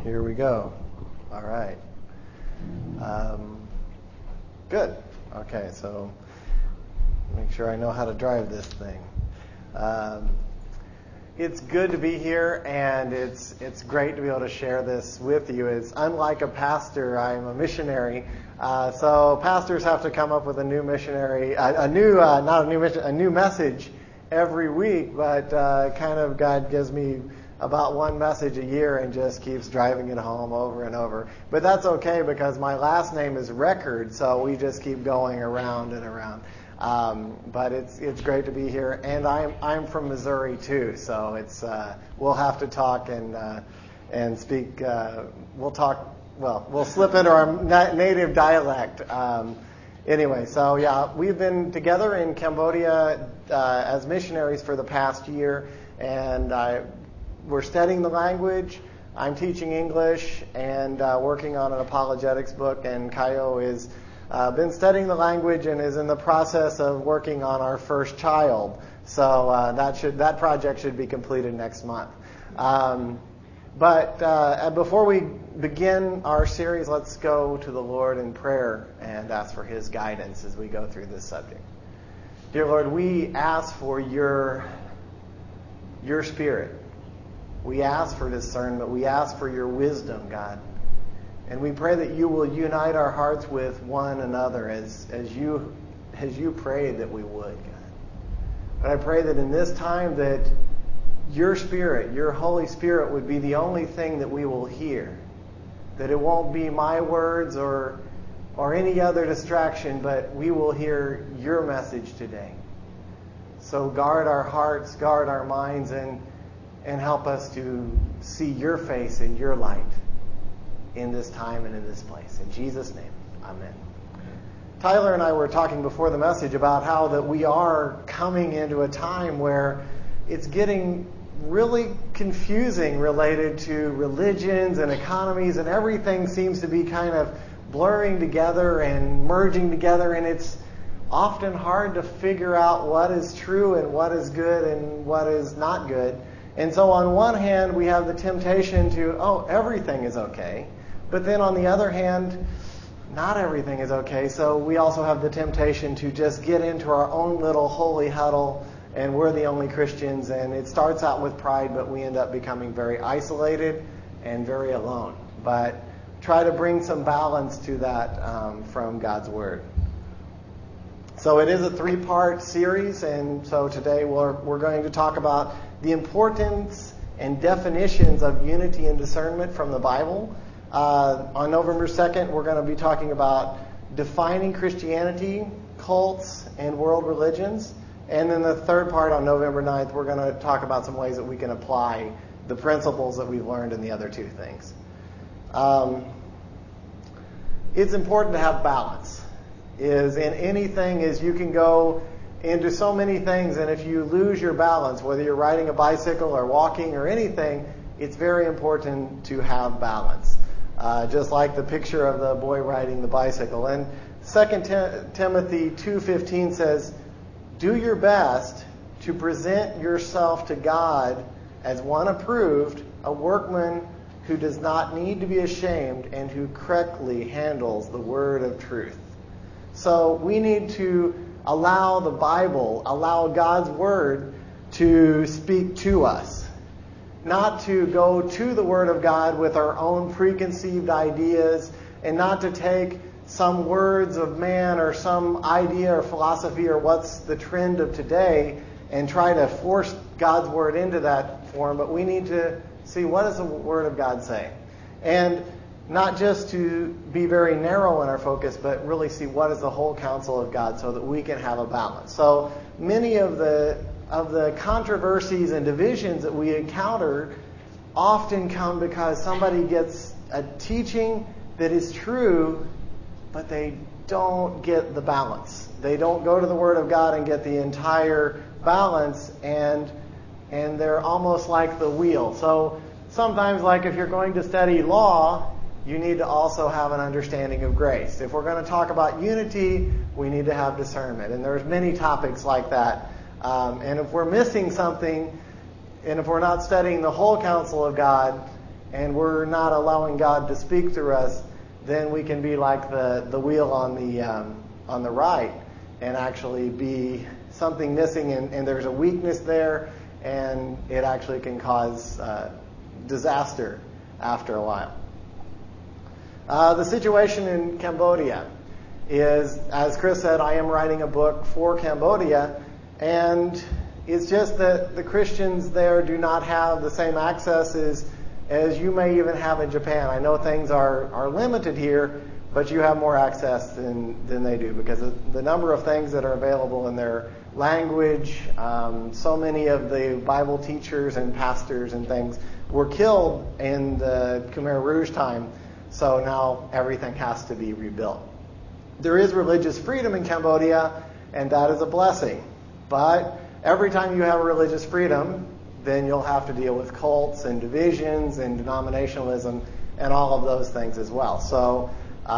Here we go. All right. Good. Okay, so make sure I know how to drive this thing. It's good to be here, and it's great to be able to share this with you. It's unlike a pastor, I'm a missionary. So pastors have to come up with a new message every week, but kind of God gives me about one message a year and just keeps driving it home over and over. But that's okay because my last name is Record, so we just keep going around and around. But it's great to be here, and I'm from Missouri too, so it's we'll have to talk and speak. We'll talk. Well, we'll slip into our native dialect. Anyway, so yeah, we've been together in Cambodia as missionaries for the past year, and we're studying the language. I'm teaching English and working on an apologetics book, and Kayo is been studying the language and is in the process of working on our first child. So that project should be completed next month. But before we begin our series, let's go to the Lord in prayer and ask for His guidance as we go through this subject. Dear Lord, we ask for your Spirit. We ask for discernment. We ask for your wisdom, God. And we pray that you will unite our hearts with one another as you prayed that we would, God. But I pray that in this time that your Spirit, your Holy Spirit would be the only thing that we will hear. That it won't be my words or any other distraction, but we will hear your message today. So guard our hearts, guard our minds, and help us to see your face and your light in this time and in this place. In Jesus' name, amen. Tyler and I were talking before the message about how that we are coming into a time where it's getting really confusing related to religions and economies, and everything seems to be kind of blurring together and merging together, and it's often hard to figure out what is true and what is good and what is not good. And so on one hand, we have the temptation to, everything is okay. But then on the other hand, not everything is okay. So we also have the temptation to just get into our own little holy huddle, and we're the only Christians. And it starts out with pride, but we end up becoming very isolated and very alone. But try to bring some balance to that from God's Word. So it is a 3-part series, and so today we're going to talk about the importance and definitions of unity and discernment from the Bible. On November 2nd, we're going to be talking about defining Christianity, cults, and world religions. And then the third part on November 9th, we're going to talk about some ways that we can apply the principles that we've learned in the other two things. It's important to have balance. In anything you can go into so many things, and if you lose your balance, whether you're riding a bicycle or walking or anything, it's very important to have balance. Just like the picture of the boy riding the bicycle. And 2 Timothy 2:15 says, "Do your best to present yourself to God as one approved, a workman who does not need to be ashamed and who correctly handles the word of truth." So we need to allow the Bible, allow God's Word to speak to us. Not to go to the Word of God with our own preconceived ideas, and not to take some words of man or some idea or philosophy or what's the trend of today and try to force God's Word into that form. But we need to see, what does the Word of God say? And not just to be very narrow in our focus, but really see what is the whole counsel of God so that we can have a balance. So many of the controversies and divisions that we encounter often come because somebody gets a teaching that is true, but they don't get the balance. They don't go to the Word of God and get the entire balance, and they're almost like the wheel. So sometimes, like if you're going to study law, you need to also have an understanding of grace. If we're going to talk about unity, we need to have discernment. And there's many topics like that. And if we're missing something, and if we're not studying the whole counsel of God, and we're not allowing God to speak through us, then we can be like the wheel on the right and actually be something missing, and there's a weakness there, and it actually can cause disaster after a while. The situation in Cambodia is, as Chris said, I am writing a book for Cambodia, and it's just that the Christians there do not have the same access as you may even have in Japan. I know things are limited here, but you have more access than they do, because of the number of things that are available in their language. So many of the Bible teachers and pastors and things were killed in the Khmer Rouge time, so now everything has to be rebuilt. There is religious freedom in Cambodia, and that is a blessing. But every time you have religious freedom, then you'll have to deal with cults and divisions and denominationalism and all of those things as well. So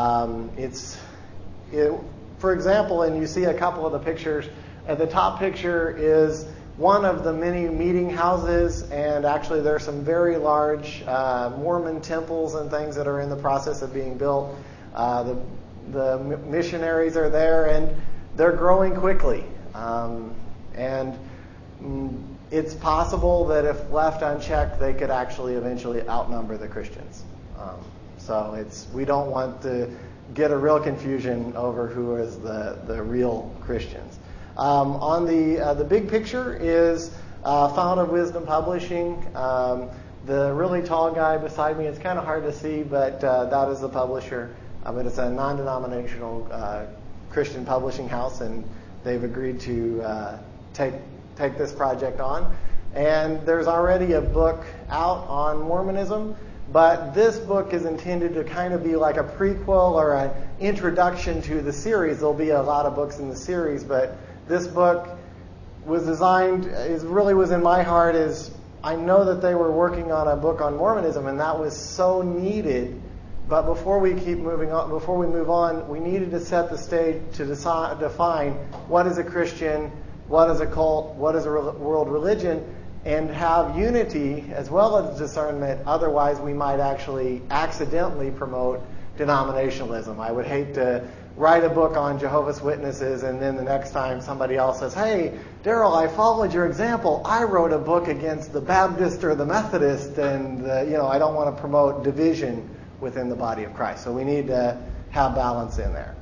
for example, and you see a couple of the pictures, at the top picture is one of the many meeting houses, and actually there are some very large Mormon temples and things that are in the process of being built. The missionaries are there, and they're growing quickly. And it's possible that if left unchecked, they could actually eventually outnumber the Christians. So we don't want to get a real confusion over who is the real Christians. On the big picture is Fount of Wisdom Publishing. The really tall guy beside me, it's kind of hard to see, but that is the publisher. But it's a non-denominational Christian publishing house, and they've agreed to take this project on. And there's already a book out on Mormonism, but this book is intended to kind of be like a prequel or an introduction to the series. There'll be a lot of books in the series, but this book was designed, it really was in my heart, is I know that they were working on a book on Mormonism, and that was so needed. But before we move on, we needed to set the stage to define what is a Christian, what is a cult, what is a world religion, and have unity as well as discernment. Otherwise, we might actually accidentally promote denominationalism. I would hate to write a book on Jehovah's Witnesses, and then the next time somebody else says, "Hey, Daryl, I followed your example. I wrote a book against the Baptist or the Methodist," and I don't want to promote division within the body of Christ. So we need to have balance in there.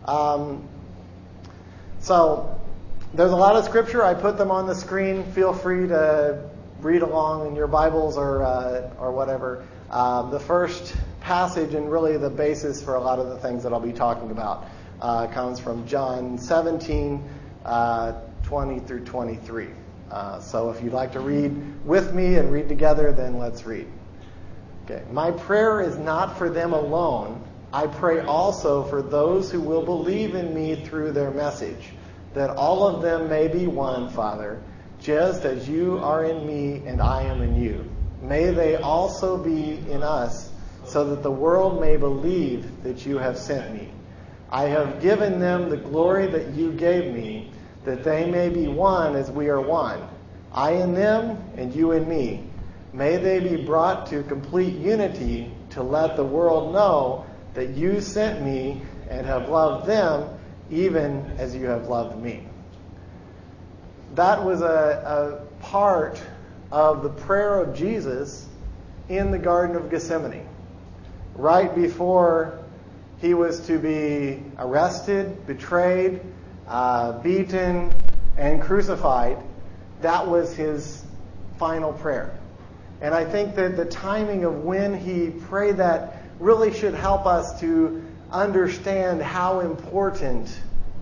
So there's a lot of scripture. I put them on the screen. Feel free to read along in your Bibles or whatever. The first passage, and really the basis for a lot of the things that I'll be talking about, comes from John 17, 20 through 23. So if you'd like to read with me and read together, then let's read. Okay. My prayer is not for them alone. I pray also for those who will believe in me through their message, that all of them may be one, Father, just as you are in me and I am in you. May they also be in us, so that the world may believe that you have sent me. I have given them the glory that you gave me, that they may be one as we are one. I in them and you in me. May they be brought to complete unity, to let the world know that you sent me and have loved them even as you have loved me. That was a part of the prayer of Jesus in the Garden of Gethsemane. Right before he was to be arrested, betrayed, beaten, and crucified, that was his final prayer. And I think that the timing of when he prayed that really should help us to understand how important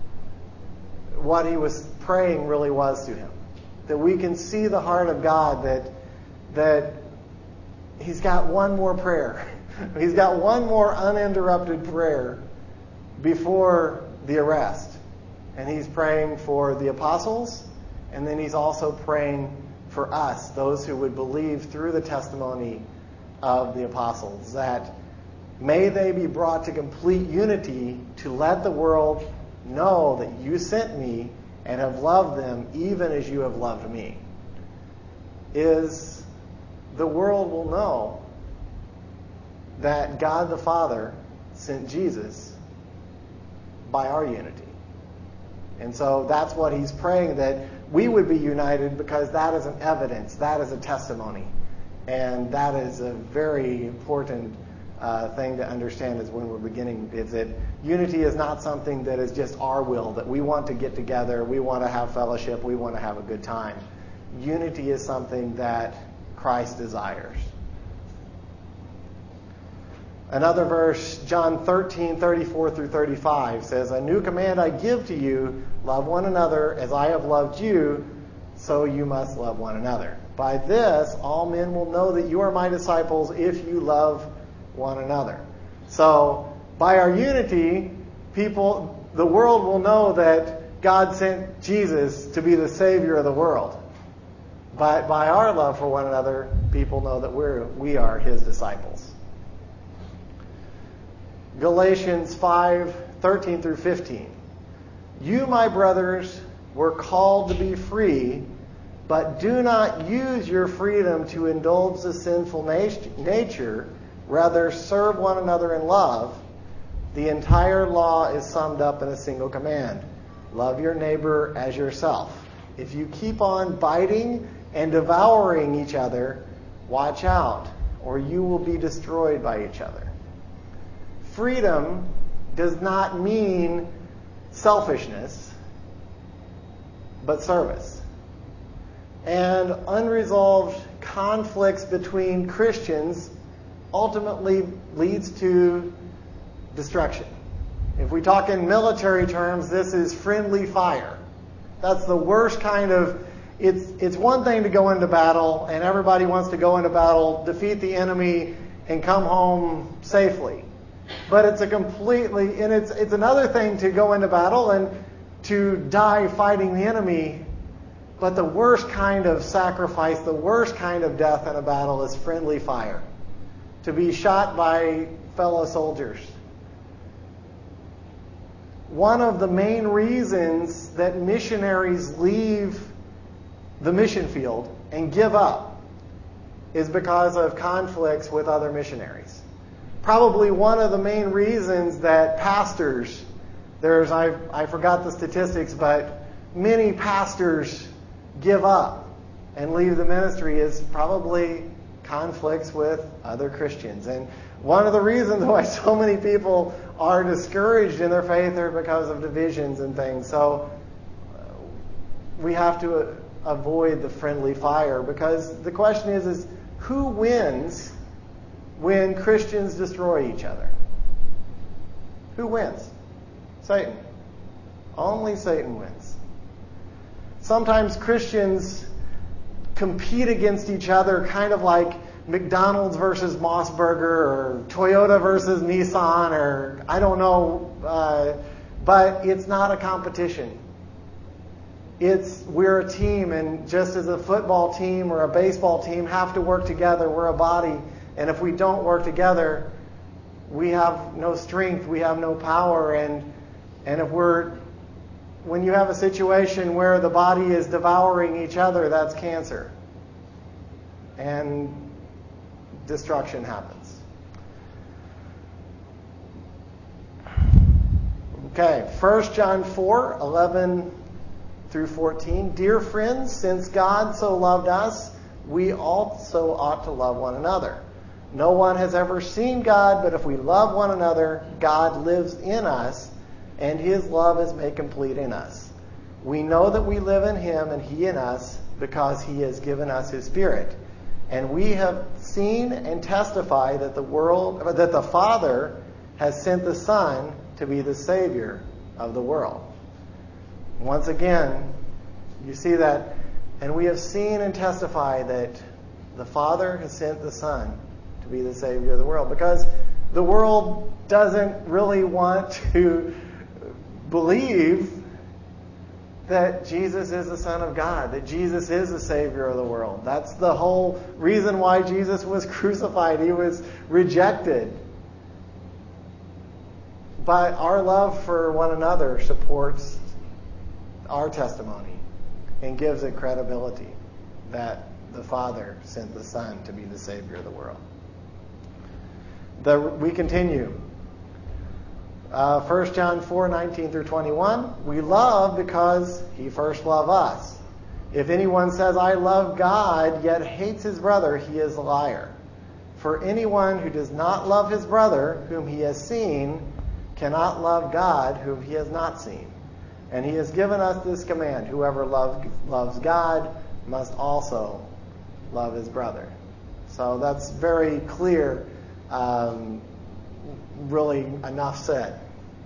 what he was praying really was to him. That we can see the heart of God, that he's got one more prayer. He's got one more uninterrupted prayer before the arrest. And he's praying for the apostles, and then he's also praying for us, those who would believe through the testimony of the apostles, that may they be brought to complete unity, to let the world know that you sent me and have loved them even as you have loved me. The world will know that God the Father sent Jesus by our unity. And so that's what he's praying, that we would be united, because that is an evidence, that is a testimony. And that is a very important thing to understand is when we're beginning, is that unity is not something that is just our will, that we want to get together, we want to have fellowship, we want to have a good time. Unity is something that Christ desires. Another verse, John 13:34 through 35 says, "A new command I give to you, love one another as I have loved you, so you must love one another. By this, all men will know that you are my disciples if you love one another." So, by our unity, the world will know that God sent Jesus to be the Savior of the world. But by our love for one another, people know that we are his disciples. Galatians 5:13 through 15. "You, my brothers, were called to be free, but do not use your freedom to indulge the sinful nature. Rather, serve one another in love. The entire law is summed up in a single command: love your neighbor as yourself. If you keep on biting and devouring each other, watch out, or you will be destroyed by each other." Freedom does not mean selfishness, but service. And unresolved conflicts between Christians ultimately leads to destruction. If we talk in military terms, this is friendly fire. That's the worst kind of... It's one thing to go into battle, and everybody wants to go into battle, defeat the enemy, and come home safely. But it's it's another thing to go into battle and to die fighting the enemy. But the worst kind of sacrifice, the worst kind of death in a battle is friendly fire. To be shot by fellow soldiers. One of the main reasons that missionaries leave the mission field and give up is because of conflicts with other missionaries. Probably one of the main reasons that pastors, I forgot the statistics, but many pastors give up and leave the ministry is probably conflicts with other Christians. And one of the reasons why so many people are discouraged in their faith are because of divisions and things. So we have to avoid the friendly fire, because the question is who wins when Christians destroy each other? Who wins? Satan. Only Satan wins. Sometimes Christians compete against each other, kind of like McDonald's versus Mossberger, or Toyota versus Nissan, or I don't know, but it's not a competition. We're a team, and just as a football team or a baseball team have to work together, we're a body. And if we don't work together, we have no strength, we have no power. And when you have a situation where the body is devouring each other, that's cancer. And destruction happens. Okay, 1 John 4:11 through 14. "Dear friends, since God so loved us, we also ought to love one another. No one has ever seen God, but if we love one another, God lives in us, and his love is made complete in us. We know that we live in him and he in us, because he has given us his Spirit. And we have seen and testify that the Father has sent the Son to be the Savior of the world." Once again, you see that, and we have seen and testify that the Father has sent the Son to be the Savior of the world, because the world doesn't really want to believe that Jesus is the Son of God, that Jesus is the Savior of the world. That's the whole reason why Jesus was crucified. He was rejected. But our love for one another supports our testimony and gives it credibility that the Father sent the Son to be the Savior of the world. We continue. 1 John 4:19 through 21. We love because he first loved us. If anyone says, I love God, yet hates his brother, he is a liar. For anyone who does not love his brother, whom he has seen, cannot love God, whom he has not seen. And he has given us this command: whoever loves God must also love his brother. So that's very clear. Really enough said.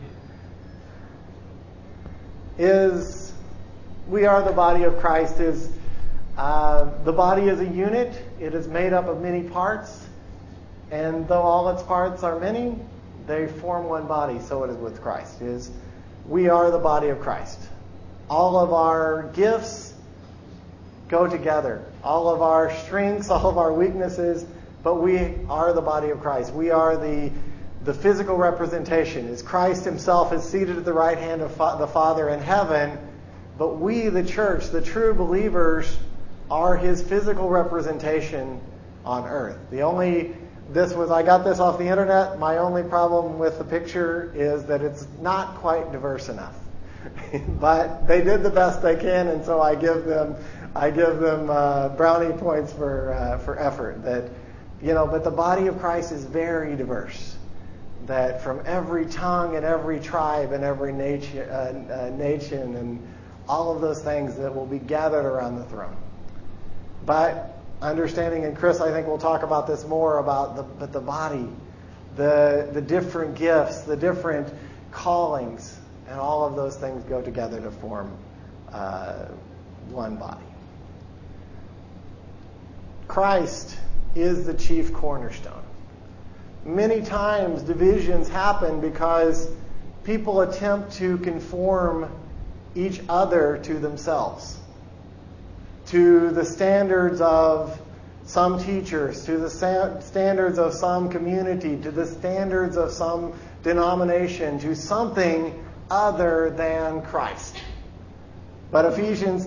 We are the body of Christ. The body is a unit. It is made up of many parts. And though all its parts are many, they form one body. So it is with Christ. We are the body of Christ. All of our gifts go together. All of our strengths, all of our weaknesses, but we are the body of Christ. We are the physical representation. As Christ himself is seated at the right hand of the Father in heaven, but we, the church, the true believers, are his physical representation on earth. I got this off the internet. My only problem with the picture is that it's not quite diverse enough. But they did the best they can, and so I give them brownie points for effort. But the body of Christ is very diverse. That from every tongue and every tribe and every nation and all of those things that will be gathered around the throne. But understanding, and Chris, I think we'll talk about this more about the body, the different gifts, the different callings, and all of those things go together to form one body. Christ is the chief cornerstone. Many times divisions happen because people attempt to conform each other to themselves, to the standards of some teachers, to the standards of some community, to the standards of some denomination, to something other than Christ. But Ephesians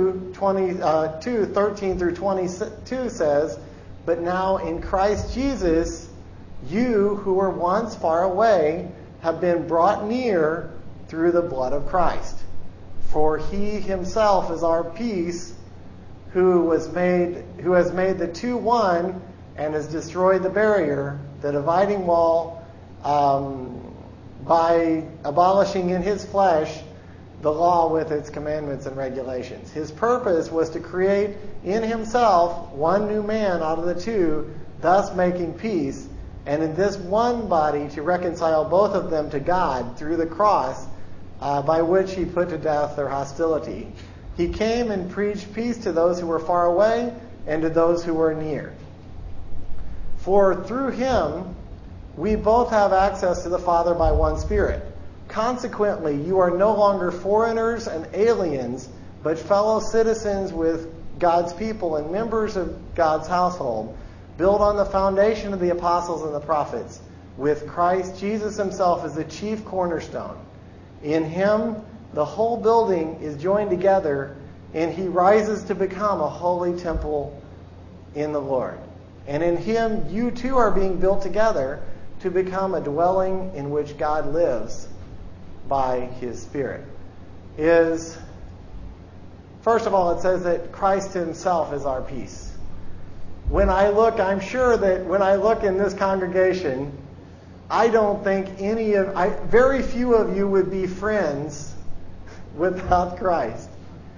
2:13 through 22 says, but now in Christ Jesus, you who were once far away have been brought near through the blood of Christ. For he himself is our peace, who has made the two one and has destroyed the barrier, the dividing wall, by abolishing in his flesh the law with its commandments and regulations. His purpose was to create in himself one new man out of the two, thus making peace, and in this one body to reconcile both of them to God through the cross, by which he put to death their hostility. He came and preached peace to those who were far away and to those who were near. For through him we both have access to the Father by one Spirit. Consequently, you are no longer foreigners and aliens, but fellow citizens with God's people and members of God's household, built on the foundation of the apostles and the prophets, with Christ Jesus himself as the chief cornerstone. In him, the whole building is joined together, and he rises to become a holy temple in the Lord. And in him, you too are being built together to become a dwelling in which God lives by his Spirit. First of all, it says that Christ himself is our peace. I'm sure that when I look in this congregation, I don't think very few of you would be friends without Christ.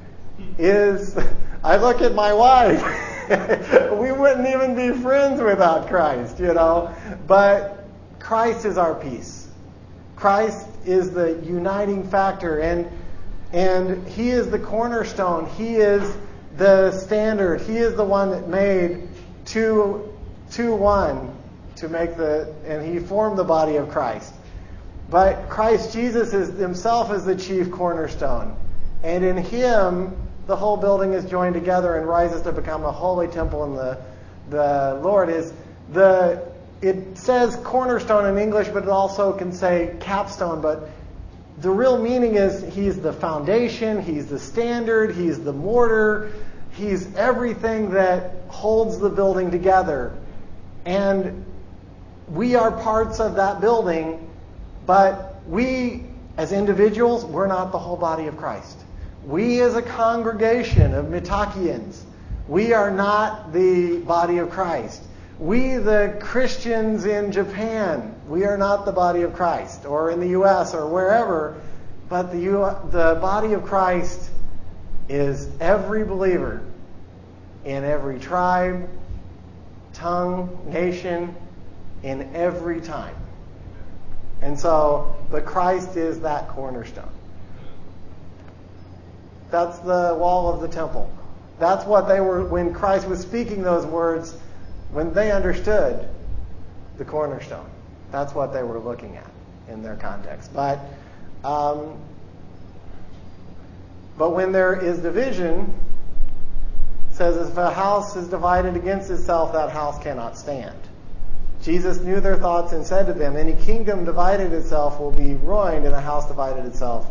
I look at my wife, we wouldn't even be friends without Christ, But Christ is our peace. Christ is the uniting factor, and he is the cornerstone. He is the standard. He is the one that made two one to make and he formed the body of Christ. But Christ Jesus himself is the chief cornerstone. And in him, the whole building is joined together and rises to become a holy temple in the Lord. It says cornerstone in English, but it also can say capstone. But the real meaning is he's the foundation, he's the standard, he's the mortar, he's everything that holds the building together. And we are parts of that building, but we, as individuals, we're not the whole body of Christ. We, as a congregation of Mitakians, we are not the body of Christ. We, the Christians in Japan, we are not the body of Christ, or in the U.S. or wherever, but the body of Christ is every believer in every tribe, tongue, nation, in every time. And so, but Christ is that cornerstone. That's the wall of the temple. That's what they were, when Christ was speaking those words, when they understood the cornerstone. That's what they were looking at in their context. But when there is division, it says if a house is divided against itself, that house cannot stand. Jesus knew their thoughts and said to them, any kingdom divided itself will be ruined, and a house divided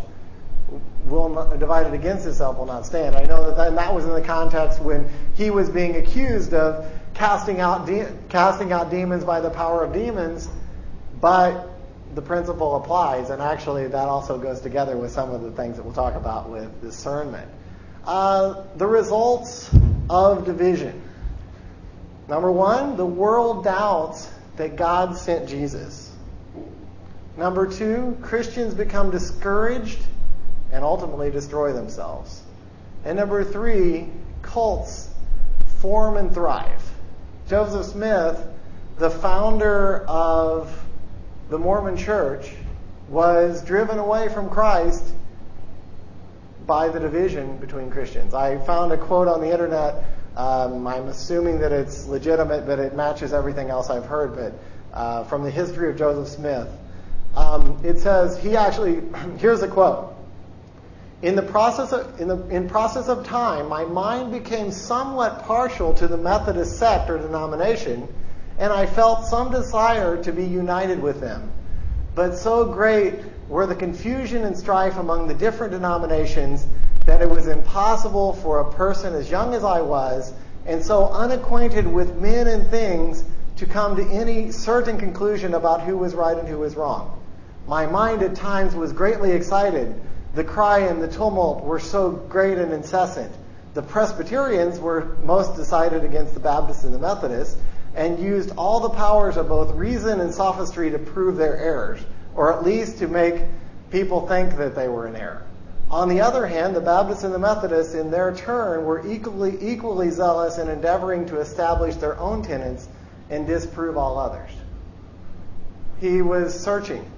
against itself will not stand. I know that was in the context when he was being accused of casting out demons by the power of demons, but the principle applies, and actually that also goes together with some of the things that we'll talk about with discernment. The results of division. Number one, the world doubts that God sent Jesus. Number two, Christians become discouraged and ultimately destroy themselves. And number three, cults form and thrive. Joseph Smith, the founder of the Mormon Church, was driven away from Christ by the division between Christians. I found a quote on the internet. I'm assuming that it's legitimate, but it matches everything else I've heard. But from the history of Joseph Smith, it says here's a quote. In process of time, my mind became somewhat partial to the Methodist sect or denomination, and I felt some desire to be united with them. But so great were the confusion and strife among the different denominations that it was impossible for a person as young as I was, and so unacquainted with men and things, to come to any certain conclusion about who was right and who was wrong. My mind at times was greatly excited. The cry and the tumult were so great and incessant. The Presbyterians were most decided against the Baptists and the Methodists, and used all the powers of both reason and sophistry to prove their errors, or at least to make people think that they were in error. On the other hand, the Baptists and the Methodists, in their turn, were equally zealous in endeavoring to establish their own tenets and disprove all others. He was searching,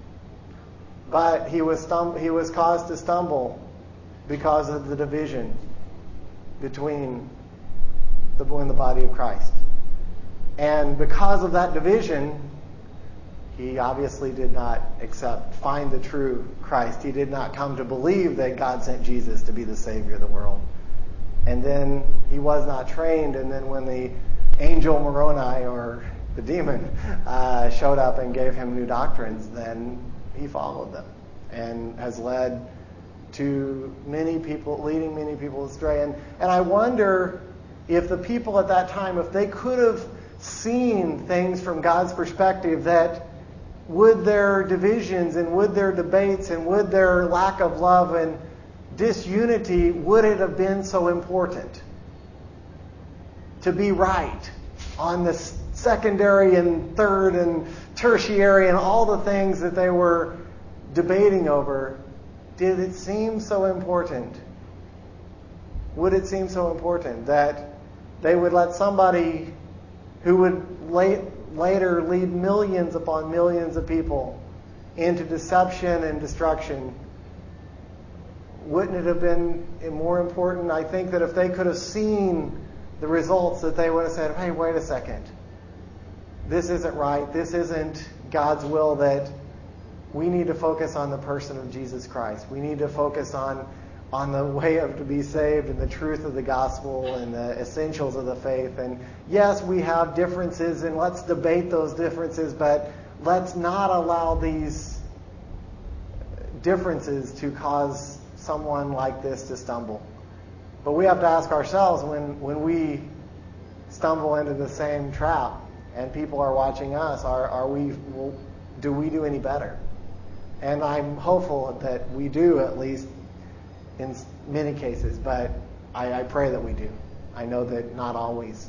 but he was caused to stumble because of the division between the body of Christ. And because of that division, he obviously did not find the true Christ. He did not come to believe that God sent Jesus to be the Savior of the world. And then he was not trained, and then when the angel Moroni, or the demon, showed up and gave him new doctrines, then he followed them, and has led to leading many people astray. And I wonder if the people at that time, if they could have seen things from God's perspective, that would their divisions and would their debates and would their lack of love and disunity, would it have been so important to be right on the secondary and third and tertiary and all the things that they were debating over? Did it seem so important? Would it seem so important that they would let somebody who would later lead millions upon millions of people into deception and destruction? Wouldn't it have been more important? I think that if they could have seen the results, that they would have said, hey, wait a second. This isn't right. This isn't God's will. That we need to focus on the person of Jesus Christ. We need to focus on the way to be saved and the truth of the gospel and the essentials of the faith. And yes, we have differences, and let's debate those differences, but let's not allow these differences to cause someone like this to stumble. But we have to ask ourselves, when we stumble into the same trap, and people are watching us, do we do any better? And I'm hopeful that we do, at least in many cases, but I pray that we do. I know that not always.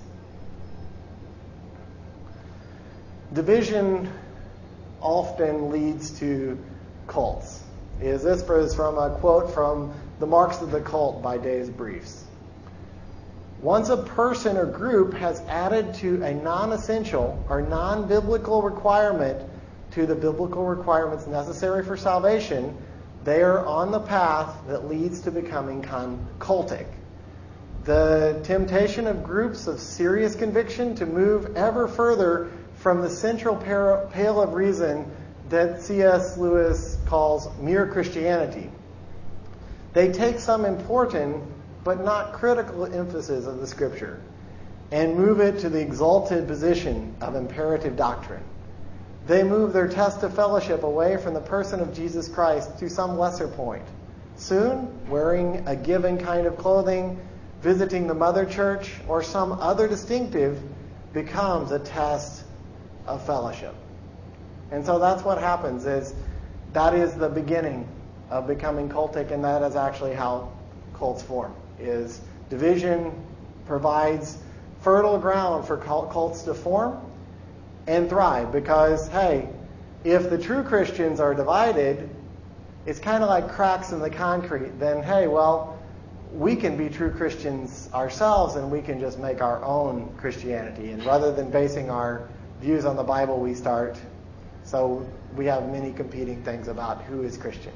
Division often leads to cults. This is from a quote from The Marks of the Cult by Days Briefs. Once a person or group has added to a non-essential or non-biblical requirement to the biblical requirements necessary for salvation, they are on the path that leads to becoming cultic. The temptation of groups of serious conviction to move ever further from the central pale of reason that C.S. Lewis calls mere Christianity. They take some important but not critical emphasis of the Scripture and move it to the exalted position of imperative doctrine. They move their test of fellowship away from the person of Jesus Christ to some lesser point. Soon, wearing a given kind of clothing, visiting the mother church, or some other distinctive becomes a test of fellowship. And so that's what happens, that is the beginning of becoming cultic, and that is actually how cults form. Is division provides fertile ground for cults to form and thrive, because, hey, if the true Christians are divided, it's kind of like cracks in the concrete. Then, hey, well, we can be true Christians ourselves, and we can just make our own Christianity. And rather than basing our views on the Bible, we start. So we have many competing things about who is Christian.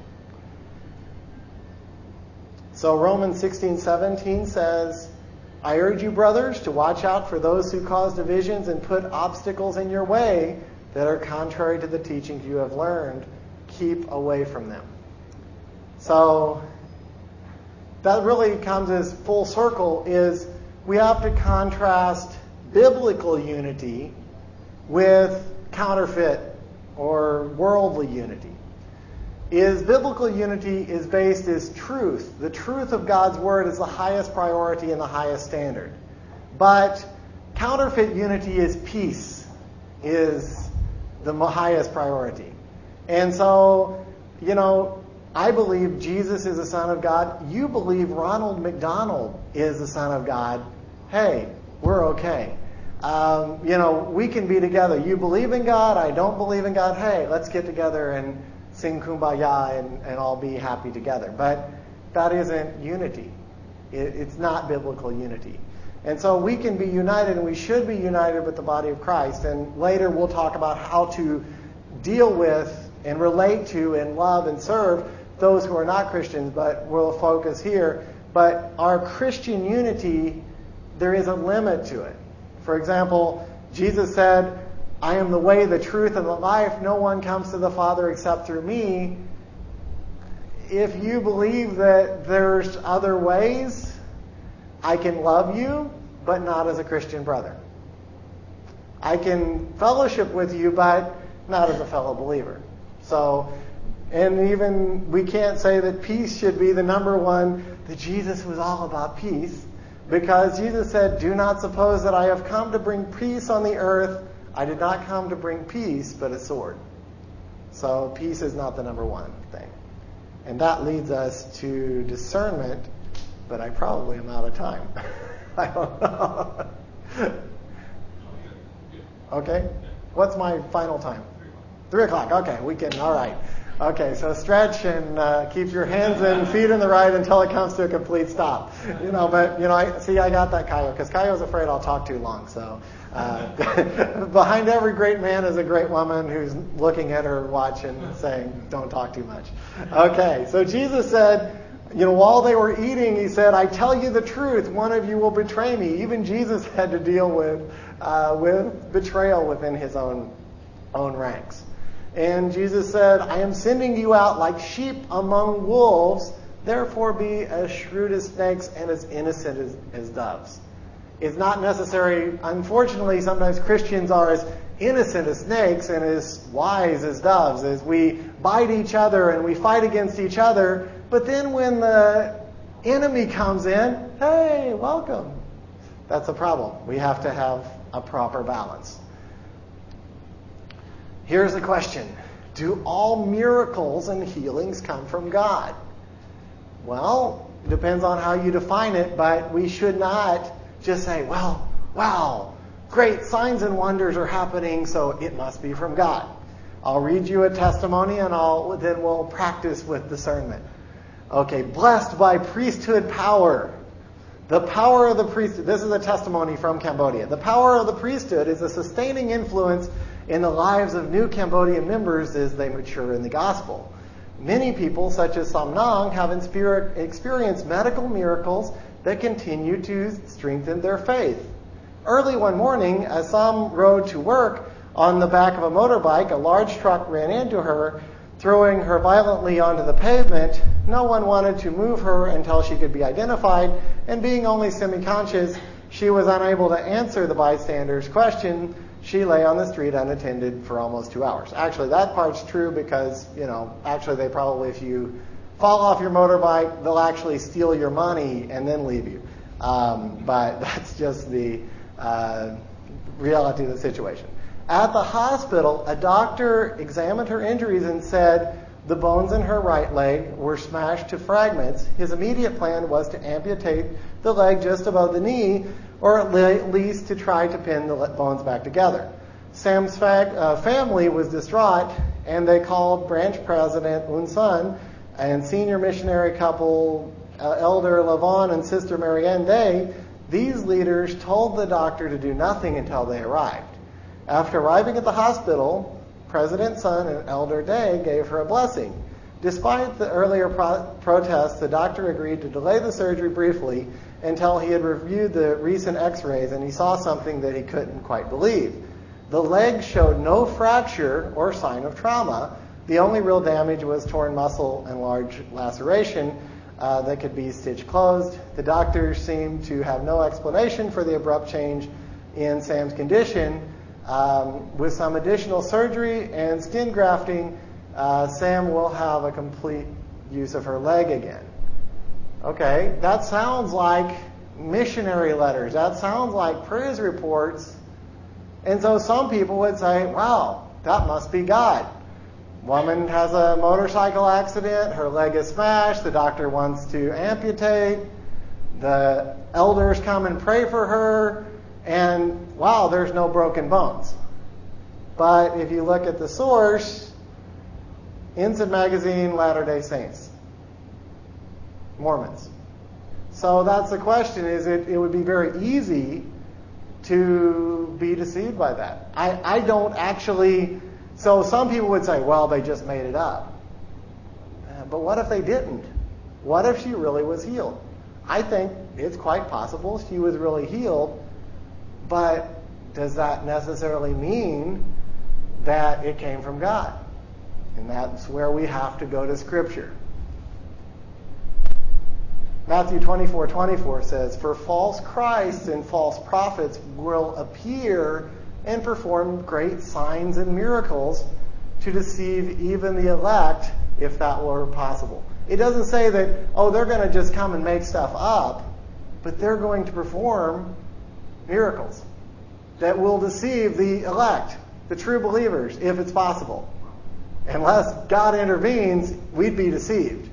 So Romans 16:17 says, I urge you, brothers, to watch out for those who cause divisions and put obstacles in your way that are contrary to the teachings you have learned. Keep away from them. So that really comes as full circle, is we have to contrast biblical unity with counterfeit or worldly unity. Biblical unity is based as truth. The truth of God's Word is the highest priority and the highest standard. But counterfeit unity is peace, is the highest priority. And so, I believe Jesus is the Son of God. You believe Ronald McDonald is the Son of God. Hey, we're okay. We can be together. You believe in God, I don't believe in God. Hey, let's get together and sing Kumbaya and all be happy together. But that isn't unity. It's not biblical unity. And so we can be united, and we should be united with the body of Christ. And later we'll talk about how to deal with and relate to and love and serve those who are not Christians, but we'll focus here. But our Christian unity, there is a limit to it. For example, Jesus said, I am the way, the truth, and the life. No one comes to the Father except through me. If you believe that there's other ways, I can love you, but not as a Christian brother. I can fellowship with you, but not as a fellow believer. So, and even we can't say that peace should be the number one, that Jesus was all about peace, because Jesus said, do not suppose that I have come to bring peace on the earth. I did not come to bring peace, but a sword. So peace is not the number one thing. And that leads us to discernment, but I probably am out of time. I don't know. Okay? What's my final time? 3 o'clock. Okay, we can. All right. Okay, so stretch and keep your hands and feet in the right until it comes to a complete stop. I got that, Kaio, because Kaio's afraid I'll talk too long. So behind every great man is a great woman who's looking at her watch and saying, don't talk too much. Okay, so Jesus said, while they were eating, he said, I tell you the truth, one of you will betray me. Even Jesus had to deal with betrayal within his own ranks. And Jesus said, I am sending you out like sheep among wolves, therefore be as shrewd as snakes and as innocent as doves. It's not necessary. Unfortunately, sometimes Christians are as innocent as snakes and as wise as doves, as we bite each other and we fight against each other. But then when the enemy comes in, hey, welcome. That's a problem. We have to have a proper balance. Here's the question. Do all miracles and healings come from God? Well, it depends on how you define it, but we should not just say, well, wow, great signs and wonders are happening, so it must be from God. I'll read you a testimony and then we'll practice with discernment. Okay, blessed by priesthood power. The power of the priesthood, this is a testimony from Cambodia. The power of the priesthood is a sustaining influence in the lives of new Cambodian members as they mature in the gospel. Many people, such as Sam Nang, have experienced medical miracles that continue to strengthen their faith. Early one morning, as Sam rode to work on the back of a motorbike, a large truck ran into her, throwing her violently onto the pavement. No one wanted to move her until she could be identified, and being only semi-conscious, she was unable to answer the bystander's question. She lay on the street unattended for almost 2 hours. Actually, that part's true because, actually they probably, if you fall off your motorbike, they'll actually steal your money and then leave you. But that's just the reality of the situation. At the hospital, a doctor examined her injuries and said the bones in her right leg were smashed to fragments. His immediate plan was to amputate the leg just above the knee, or at least to try to pin the bones back together. Sam's family was distraught, and they called branch president Un Sun and senior missionary couple Elder Lavon and Sister Marianne Day. These leaders told the doctor to do nothing until they arrived. After arriving at the hospital, President Sun and Elder Day gave her a blessing. Despite the earlier protests, the doctor agreed to delay the surgery briefly until he had reviewed the recent x-rays and he saw something that he couldn't quite believe. The leg showed no fracture or sign of trauma. The only real damage was torn muscle and large laceration that could be stitched closed. The doctors seemed to have no explanation for the abrupt change in Sam's condition. With some additional surgery and skin grafting, Sam will have a complete use of her leg again. Okay, that sounds like missionary letters. That sounds like praise reports. And so some people would say, wow, that must be God. Woman has a motorcycle accident, her leg is smashed, the doctor wants to amputate, the elders come and pray for her, and wow, there's no broken bones. But if you look at the source, Ensign Magazine, Latter-day Saints, Mormons. So that's the question, it would be very easy to be deceived by that. I don't actually, so some people would say, well, they just made it up. But what if they didn't? What if she really was healed? I think it's quite possible she was really healed, but does that necessarily mean that it came from God? And that's where we have to go to Scripture. Matthew 24:24 says, "For false Christs and false prophets will appear and perform great signs and miracles to deceive even the elect, if that were possible." It doesn't say that, they're going to just come and make stuff up, but they're going to perform miracles that will deceive the elect, the true believers, if it's possible. Unless God intervenes, we'd be deceived.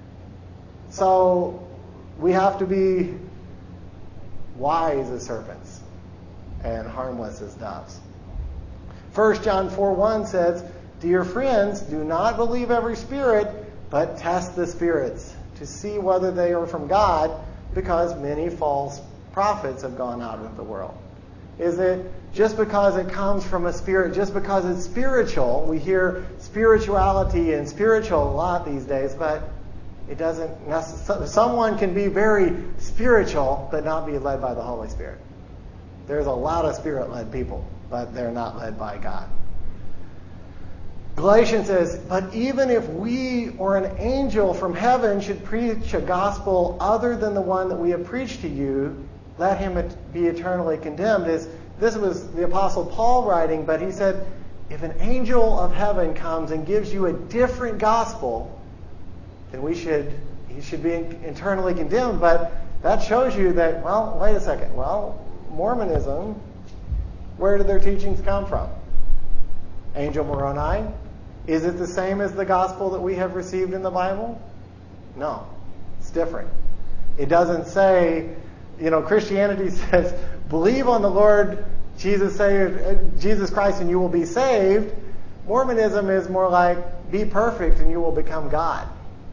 So we have to be wise as serpents and harmless as doves. 1 John 4:1 says, "Dear friends, do not believe every spirit, but test the spirits to see whether they are from God, because many false prophets have gone out into the world." Is it just because it comes from a spirit, just because it's spiritual? We hear spirituality and spiritual a lot these days, but it doesn't necessarily. Someone can be very spiritual but not be led by the Holy Spirit. There's a lot of spirit-led people, but they're not led by God. Galatians says, "But even if we or an angel from heaven should preach a gospel other than the one that we have preached to you, let him be eternally condemned." This was the Apostle Paul writing, but he said, if an angel of heaven comes and gives you a different gospel, then he should be eternally condemned. But that shows you that, wait a second. Mormonism, where did their teachings come from? Angel Moroni. Is it the same as the gospel that we have received in the Bible? No. It's different. It doesn't say, Christianity says, believe on the Lord Jesus Christ and you will be saved. Mormonism is more like, be perfect and you will become God.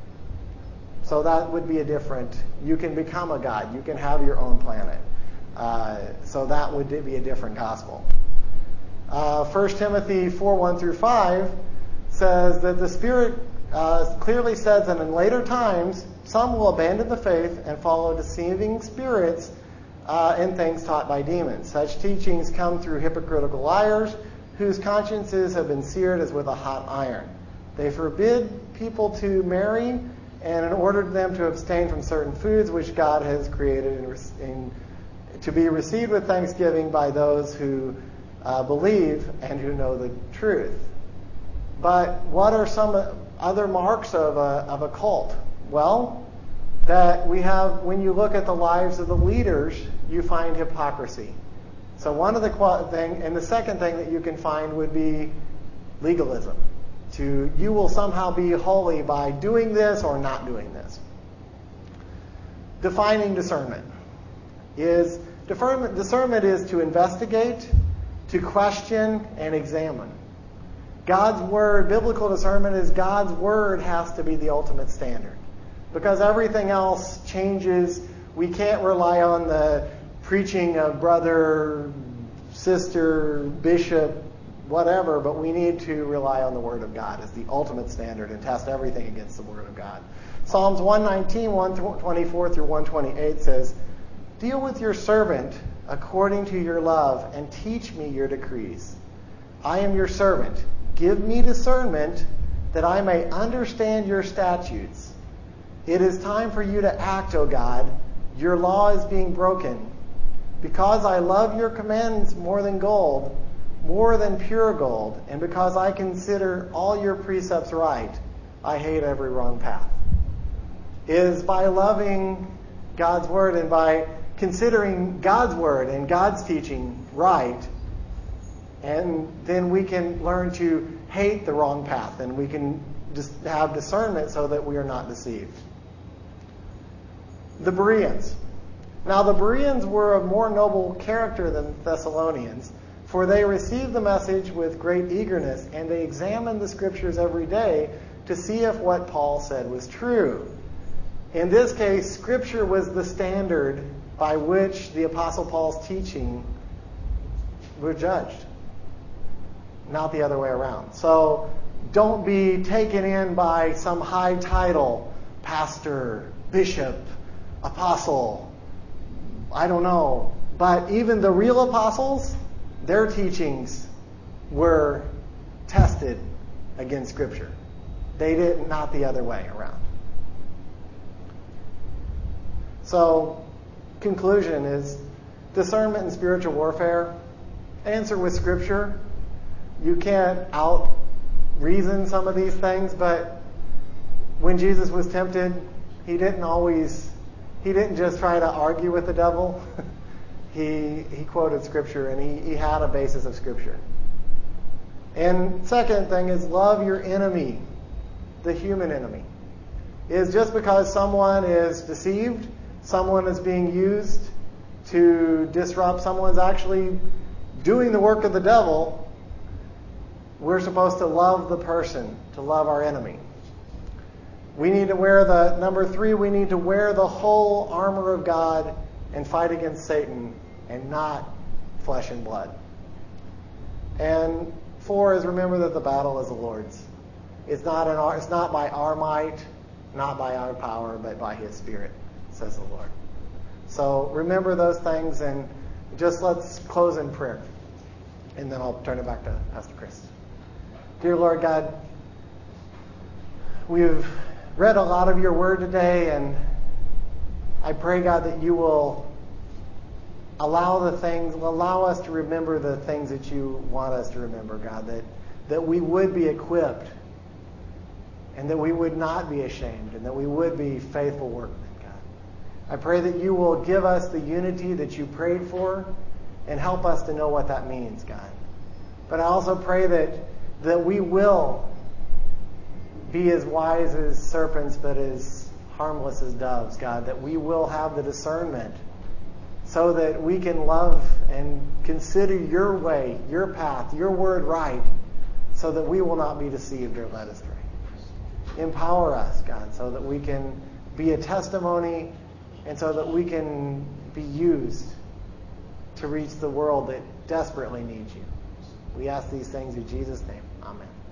So that would be you can become a God. You can have your own planet. So that would be a different gospel. 1 Timothy 4:1-5 says that the Spirit clearly says that in later times, some will abandon the faith and follow deceiving spirits and things taught by demons. Such teachings come through hypocritical liars whose consciences have been seared as with a hot iron. They forbid people to marry and in order them to abstain from certain foods which God has created to be received with thanksgiving by those who believe and who know the truth. But what are some other marks of a cult? Well, that we have, when you look at the lives of the leaders, you find hypocrisy. So one of the thing, and the second thing that you can find would be legalism. You will somehow be holy by doing this or not doing this. Defining discernment is to investigate, to question, and examine. God's word, biblical discernment is God's word has to be the ultimate standard. Because everything else changes. We can't rely on the preaching of brother, sister, bishop, whatever, but we need to rely on the Word of God as the ultimate standard and test everything against the Word of God. Psalms 119, 124-128 says, "Deal with your servant according to your love and teach me your decrees. I am your servant. Give me discernment that I may understand your statutes. It is time for you to act, O God. Your law is being broken. Because I love your commands more than gold, more than pure gold, and because I consider all your precepts right, I hate every wrong path." It is by loving God's word and by considering God's word and God's teaching right, and then we can learn to hate the wrong path, and we can just have discernment so that we are not deceived. The Bereans. Now the Bereans were of more noble character than the Thessalonians, for they received the message with great eagerness, and they examined the Scriptures every day to see if what Paul said was true. In this case, Scripture was the standard by which the Apostle Paul's teaching were judged, not the other way around. So don't be taken in by some high title, pastor, bishop, apostle, I don't know. But even the real apostles, their teachings were tested against Scripture. They did not the other way around. So, conclusion is discernment in spiritual warfare. Answer with Scripture. You can't out-reason some of these things, but when Jesus was tempted, he didn't just try to argue with the devil. He quoted Scripture, and he had a basis of Scripture. And second thing is love your enemy, the human enemy. Is just because someone is deceived, someone is being used to disrupt, someone's actually doing the work of the devil, we're supposed to love the person, to love our enemy. We need to wear number 3, we need to wear the whole armor of God and fight against Satan and not flesh and blood. And 4 is remember that the battle is the Lord's. It's not by our might, not by our power, but by His Spirit, says the Lord. So remember those things, and just let's close in prayer. And then I'll turn it back to Pastor Chris. Dear Lord God, we've read a lot of your word today, and I pray, God, that you will allow us to remember the things that you want us to remember, God, that we would be equipped and that we would not be ashamed and that we would be faithful workmen, God. I pray that you will give us the unity that you prayed for and help us to know what that means, God. But I also pray that that we will be as wise as serpents but as harmless as doves, God, that we will have the discernment so that we can love and consider your way, your path, your word right, so that we will not be deceived or led astray. Empower us, God, so that we can be a testimony and so that we can be used to reach the world that desperately needs you. We ask these things in Jesus' name. Amen.